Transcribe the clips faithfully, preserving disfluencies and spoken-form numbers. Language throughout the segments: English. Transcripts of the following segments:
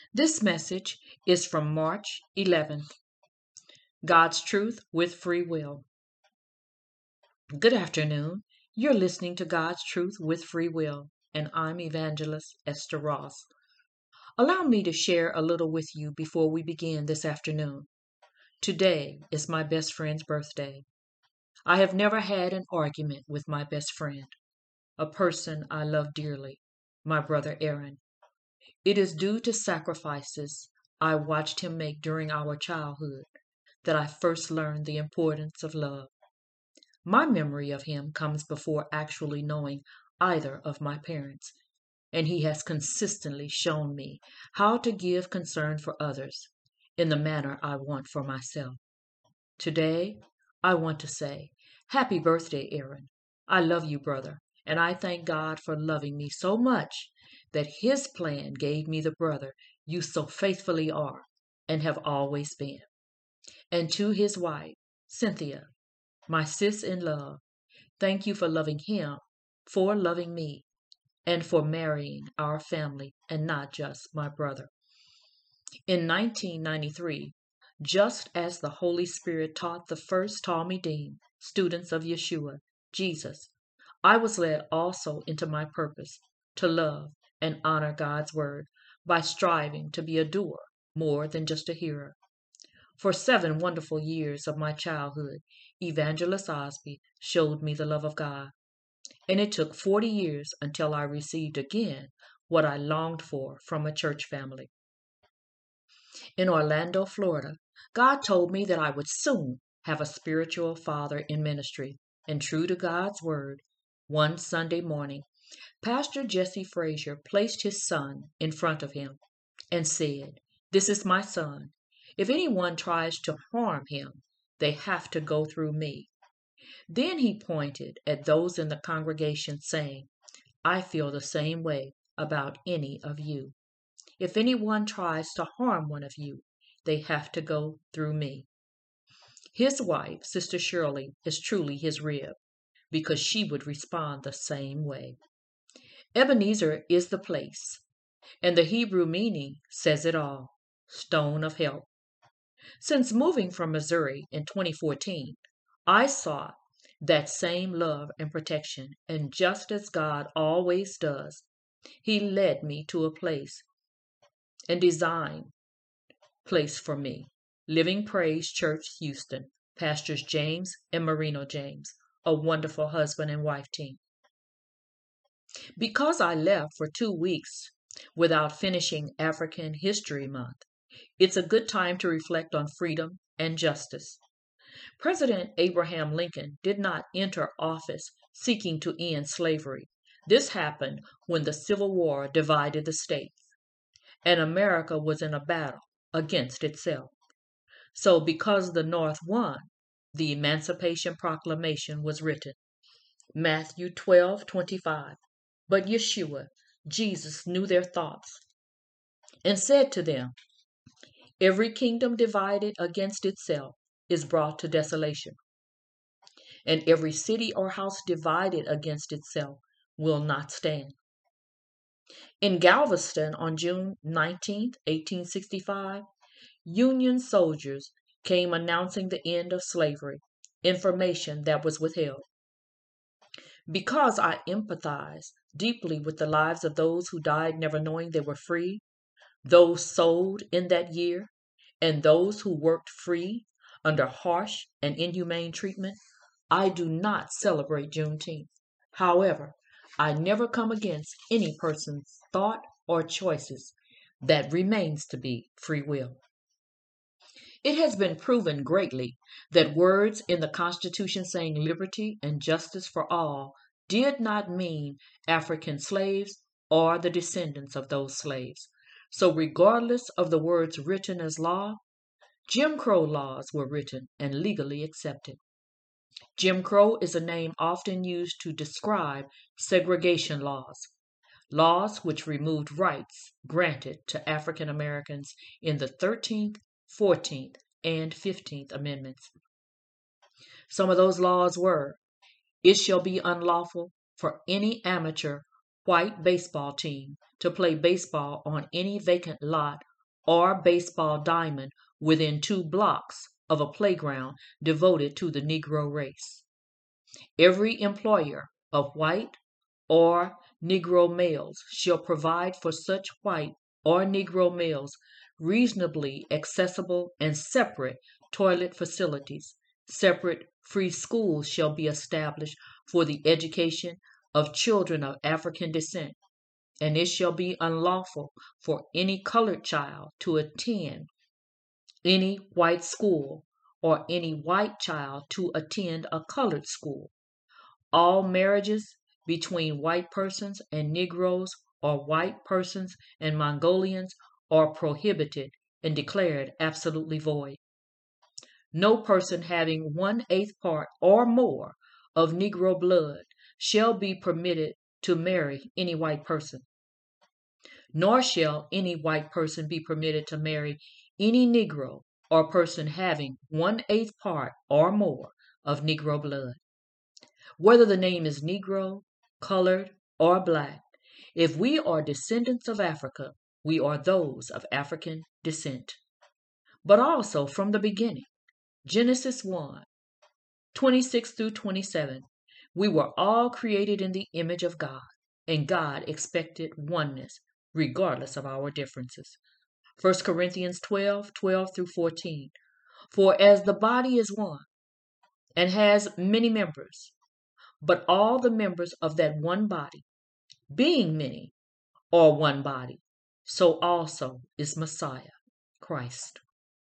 This message is from March eleventh, God's Truth with Free Will. Good afternoon. You're listening to God's Truth with Free Will, and I'm Evangelist Esther Ross. Allow me to share a little with you before we begin this afternoon. Today is my best friend's birthday. I have never had an argument with my best friend, a person I love dearly, my brother Aaron. It is due to sacrifices I watched him make during our childhood that I first learned the importance of love. My memory of him comes before actually knowing either of my parents, and he has consistently shown me how to give concern for others in the manner I want for myself. Today, I want to say, Happy birthday, Aaron. I love you, brother, and I thank God for loving me so much that His plan gave me the brother you so faithfully are and have always been. And to his wife, Cynthia, my sis in love, thank you for loving him, for loving me, and for marrying our family and not just my brother. In nineteen ninety-three, just as the Holy Spirit taught the first Talmudim, students of Yeshua, Jesus, I was led also into my purpose to love and honor God's word by striving to be a doer more than just a hearer. For seven wonderful years of my childhood, Evangelist Osby showed me the love of God, and it took forty years until I received again what I longed for from a church family. In Orlando, Florida, God told me that I would soon have a spiritual father in ministry, and true to God's word, one Sunday morning, Pastor Jesse Frazier placed his son in front of him and said, "This is my son. If anyone tries to harm him, they have to go through me." Then he pointed at those in the congregation, saying, "I feel the same way about any of you. If anyone tries to harm one of you, they have to go through me." His wife, Sister Shirley, is truly his rib, because she would respond the same way. Ebenezer is the place, and the Hebrew meaning says it all: stone of help. Since moving from Missouri in twenty fourteen, I sought that same love and protection, and just as God always does, He led me to a place and designed place for me. Living Praise Church, Houston, Pastors James and Marino James, a wonderful husband and wife team. Because I left for two weeks without finishing African History Month, it's a good time to reflect on freedom and justice. President Abraham Lincoln did not enter office seeking to end slavery. This happened when the Civil War divided the states, and America was in a battle against itself. So, because the North won, the Emancipation Proclamation was written. Matthew twelve twenty-five. But Yeshua, Jesus, knew their thoughts and said to them, "Every kingdom divided against itself is brought to desolation, and every city or house divided against itself will not stand." In Galveston on June nineteenth, eighteen sixty-five, Union soldiers came announcing the end of slavery, information that was withheld. Because I empathize deeply with the lives of those who died never knowing they were free, those sold in that year, and those who worked free under harsh and inhumane treatment, I do not celebrate Juneteenth. However, I never come against any person's thought or choices. That remains to be free will. It has been proven greatly that words in the Constitution saying liberty and justice for all did not mean African slaves or the descendants of those slaves. So, regardless of the words written as law, Jim Crow laws were written and legally accepted. Jim Crow is a name often used to describe segregation laws, laws which removed rights granted to African Americans in the thirteenth, fourteenth, and fifteenth Amendments. Some of those laws were: it shall be unlawful for any amateur white baseball team to play baseball on any vacant lot or baseball diamond within two blocks of a playground devoted to the Negro race. Every employer of white or Negro males shall provide for such white or Negro males reasonably accessible and separate toilet facilities. Separate free schools shall be established for the education of children of African descent, and it shall be unlawful for any colored child to attend any white school or any white child to attend a colored school. All marriages between white persons and Negroes or white persons and Mongolians are prohibited and declared absolutely void. No person having one eighth part or more of Negro blood shall be permitted to marry any white person, nor shall any white person be permitted to marry any Negro or person having one eighth part or more of Negro blood. Whether the name is Negro, colored, or black, if we are descendants of Africa, we are those of African descent. But also from the beginning, Genesis one, twenty-six through twenty-seven, we were all created in the image of God, and God expected oneness, regardless of our differences. First Corinthians twelve, twelve through fourteen. For as the body is one, and has many members, but all the members of that one body, being many, are one body, so also is Messiah, Christ.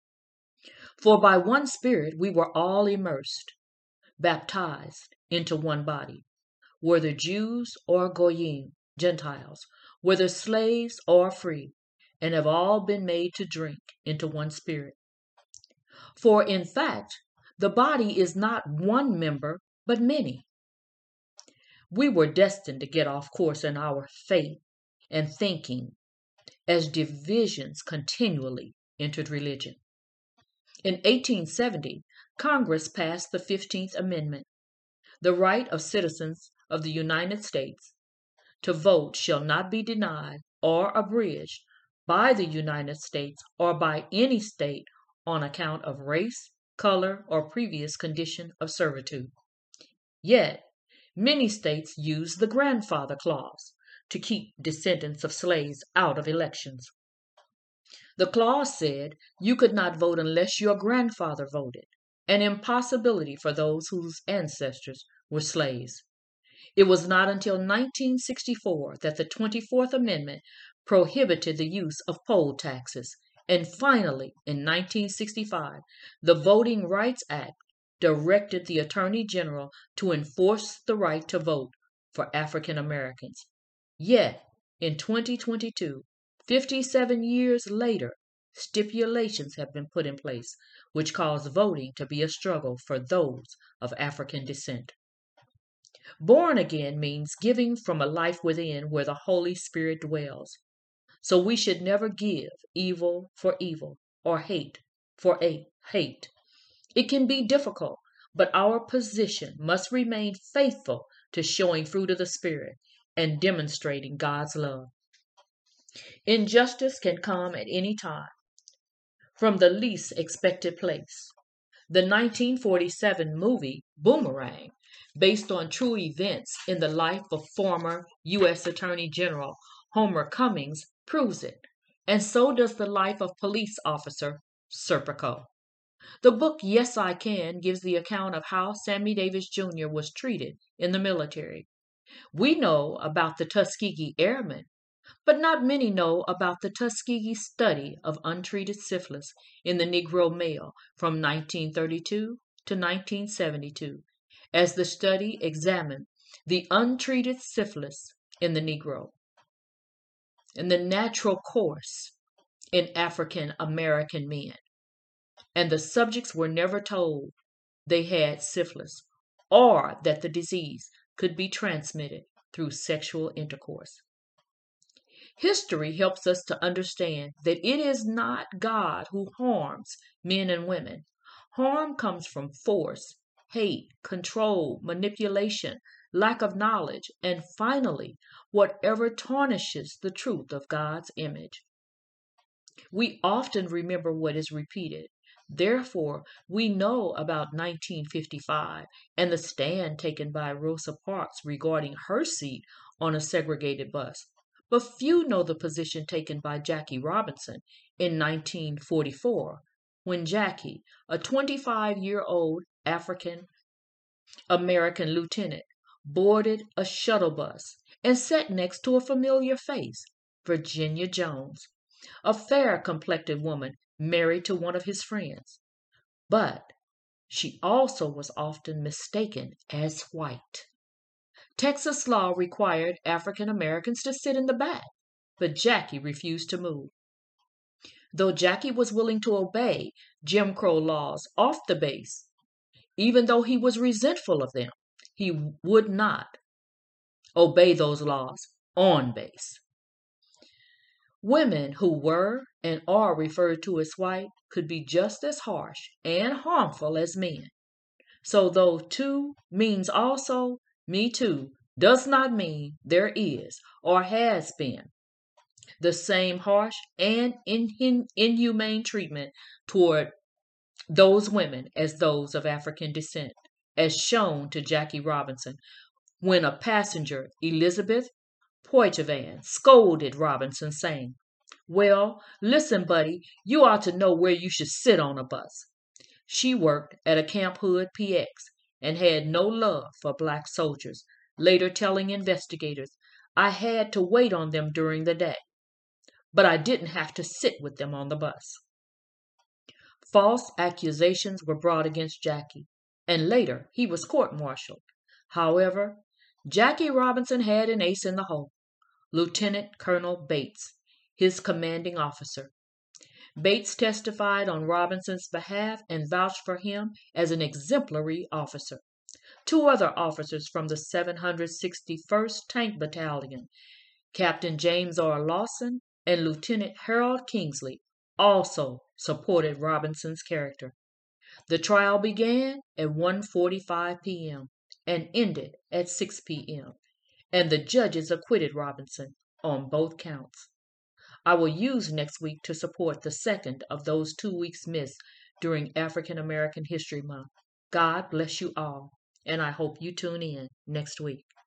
For by one Spirit we were all immersed, baptized into one body, whether Jews or Goyim, Gentiles, whether slaves or free, and have all been made to drink into one Spirit. For in fact, the body is not one member, but many. We were destined to get off course in our faith and thinking as divisions continually entered religion. In eighteen seventy, Congress passed the fifteenth Amendment. The right of citizens of the United States to vote shall not be denied or abridged by the United States or by any state on account of race, color, or previous condition of servitude. Yet, many states use the grandfather clause to keep descendants of slaves out of elections. The clause said you could not vote unless your grandfather voted, an impossibility for those whose ancestors were slaves. It was not until nineteen sixty-four that the twenty-fourth Amendment prohibited the use of poll taxes, and finally, in nineteen sixty-five, the Voting Rights Act directed the Attorney General to enforce the right to vote for African Americans. Yet, in twenty twenty-two, fifty-seven years later, stipulations have been put in place which cause voting to be a struggle for those of African descent. Born again means giving from a life within where the Holy Spirit dwells. So we should never give evil for evil or hate for a hate. It can be difficult, but our position must remain faithful to showing fruit of the Spirit and demonstrating God's love. Injustice can come at any time, from the least expected place. The nineteen forty-seven movie Boomerang, based on true events in the life of former U S Attorney General Homer Cummings, proves it, and so does the life of police officer Serpico. The book Yes, I Can gives the account of how Sammy Davis Junior was treated in the military. We know about the Tuskegee Airmen, but not many know about the Tuskegee study of untreated syphilis in the Negro male from nineteen thirty-two to nineteen seventy-two, as the study examined the untreated syphilis in the Negro and the natural course in African American men. And the subjects were never told they had syphilis or that the disease could be transmitted through sexual intercourse. History helps us to understand that it is not God who harms men and women. Harm comes from force, hate, control, manipulation, lack of knowledge, and finally, whatever tarnishes the truth of God's image. We often remember what is repeated. Therefore, we know about nineteen fifty-five and the stand taken by Rosa Parks regarding her seat on a segregated bus. But few know the position taken by Jackie Robinson in nineteen forty-four, when Jackie, a twenty-five year old African American lieutenant, boarded a shuttle bus and sat next to a familiar face, Virginia Jones, a fair complected woman married to one of his friends. But she also was often mistaken as white. Texas law required African Americans to sit in the back, but Jackie refused to move. Though Jackie was willing to obey Jim Crow laws off the base, even though he was resentful of them, he would not obey those laws on base. Women who were and are referred to as white could be just as harsh and harmful as men. So, though too means also, me too, does not mean there is or has been the same harsh and in- inhumane treatment toward those women as those of African descent, as shown to Jackie Robinson when a passenger, Elizabeth Poitevin, scolded Robinson, saying, "Well, listen, buddy, you ought to know where you should sit on a bus." She worked at a Camp Hood P X and had no love for black soldiers, later telling investigators, "I had to wait on them during the day, but I didn't have to sit with them on the bus." False accusations were brought against Jackie, and later he was court-martialed. However, Jackie Robinson had an ace in the hole, Lieutenant Colonel Bates, his commanding officer. Bates testified on Robinson's behalf and vouched for him as an exemplary officer. Two other officers from the seven hundred sixty-first Tank Battalion, Captain James R. Lawson and Lieutenant Harold Kingsley, also supported Robinson's character. The trial began at one forty-five p.m. and ended at six p.m., and the judges acquitted Robinson on both counts. I will use next week to support the second of those two weeks missed during African American History Month. God bless you all, and I hope you tune in next week.